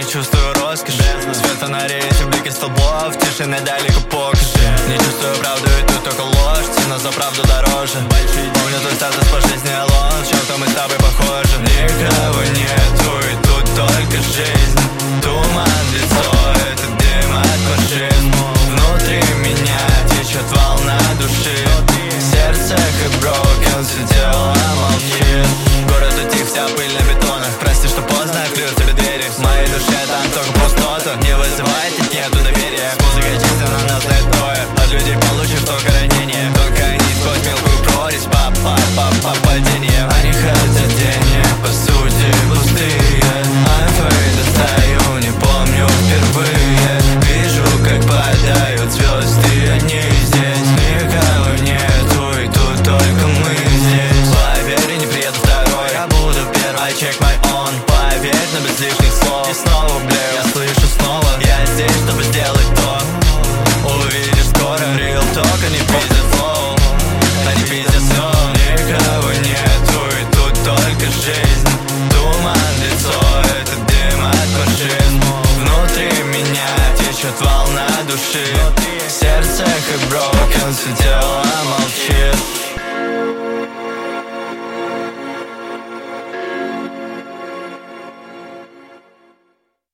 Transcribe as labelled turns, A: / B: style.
A: чувствую роскошь. Свет фонарей, эти блики столбов, тишины далеко покажи. Не чувствую правду, и тут только ложь, цена за правду дороже. Помню твой статус по жизни, алон, в чем-то мы с тобой похожи. Никого нету, и тут только жизнь. Туман, лицо, это дым от машин. Внутри меня течет волна души. Сердце как broken, все тело молчит. Город утих, вся пыль на бетонах. Прости, что поздно открыл тебе двери. В моей душе там только пустота. Не вызывает, ведь нету доверия. С музыкой чисто, на нас знает трое. От людей получив только ранение. Тонкая нить сквозь мелкую прорезь. Пап, падение. Они хотят денег, по сути пустые. I'm afraid, достаю, не помню впервые. Вижу, как падают звезды, они здесь. Никого нету, и тут только мы здесь. Поверь, не приеду второй, я буду первый. I check my own, поверь, но без лишних слов. И снова блею, я слышу снова. Я здесь, чтобы сделать то. Увидишь скоро, real talk, они пиздят flow. Они пиздят все. Никого нету, и тут только жизнь. Туман, лицо, это дым от машин. Внутри меня течет волна души. Сердце как broken, все тело молчит.